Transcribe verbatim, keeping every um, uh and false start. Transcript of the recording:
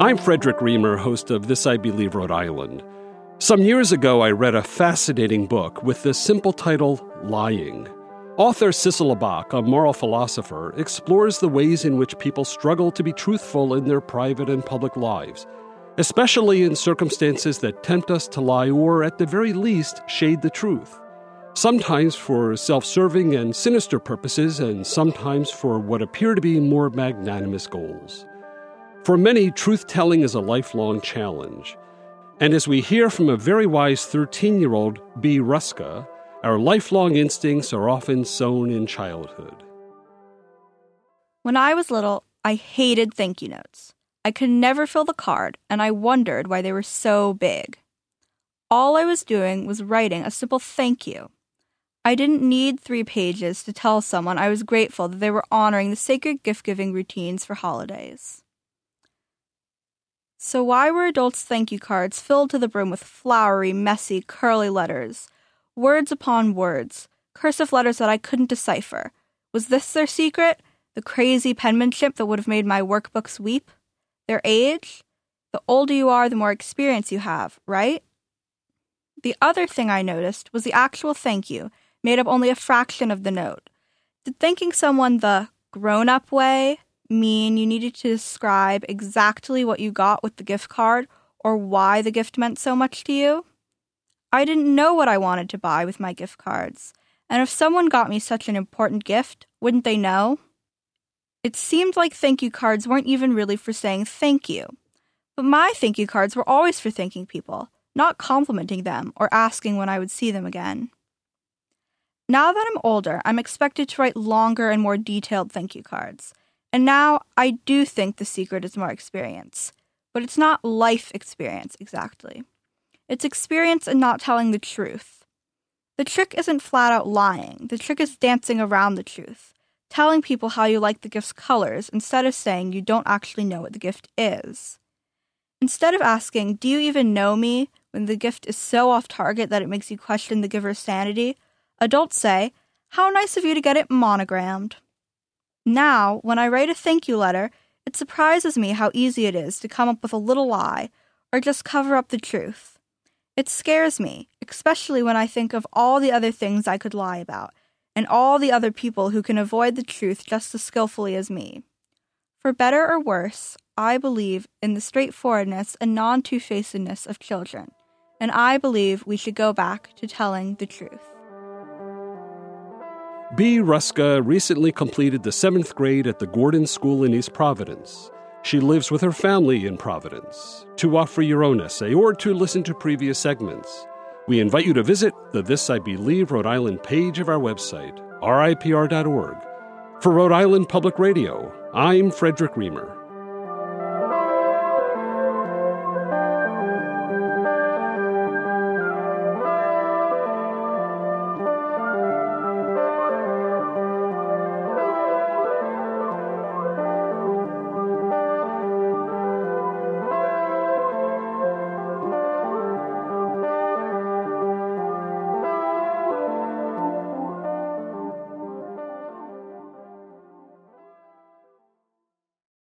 I'm Frederick Reamer, host of This I Believe Rhode Island. Some years ago, I read a fascinating book with the simple title, Lying. Author Cicely Bach, a moral philosopher, explores the ways in which people struggle to be truthful in their private and public lives, especially in circumstances that tempt us to lie or, at the very least, shade the truth. Sometimes for self-serving and sinister purposes, and sometimes for what appear to be more magnanimous goals. For many, truth-telling is a lifelong challenge. And as we hear from a very wise thirteen-year-old, Bea Ruska, our lifelong instincts are often sown in childhood. When I was little, I hated thank you notes. I could never fill the card, and I wondered why they were so big. All I was doing was writing a simple thank you. I didn't need three pages to tell someone I was grateful that they were honoring the sacred gift-giving routines for holidays. So why were adults' thank you cards filled to the brim with flowery, messy, curly letters, words upon words, cursive letters that I couldn't decipher? Was this their secret? The crazy penmanship that would have made my workbooks weep? Their age? The older you are, the more experience you have, right? The other thing I noticed was the actual thank you made up only a fraction of the note. Did thanking someone the grown-up way mean you needed to describe exactly what you got with the gift card or why the gift meant so much to you? I didn't know what I wanted to buy with my gift cards, and if someone got me such an important gift, wouldn't they know? It seemed like thank you cards weren't even really for saying thank you. But my thank you cards were always for thanking people, not complimenting them or asking when I would see them again. Now that I'm older, I'm expected to write longer and more detailed thank you cards. And now I do think the secret is more experience. But it's not life experience, exactly. It's experience in not telling the truth. The trick isn't flat out lying. The trick is dancing around the truth. Telling people how you like the gift's colors instead of saying you don't actually know what the gift is. Instead of asking, do you even know me, when the gift is so off target that it makes you question the giver's sanity, adults say, how nice of you to get it monogrammed. Now, when I write a thank you letter, it surprises me how easy it is to come up with a little lie or just cover up the truth. It scares me, especially when I think of all the other things I could lie about and all the other people who can avoid the truth just as skillfully as me. For better or worse, I believe in the straightforwardness and non-two-facedness of children, and I believe we should go back to telling the truth. Bea Ruska recently completed the seventh grade at the Gordon School in East Providence. She lives with her family in Providence. To offer your own essay or to listen to previous segments, we invite you to visit the This I Believe Rhode Island page of our website, R I P R dot org. For Rhode Island Public Radio, I'm Frederick Reamer.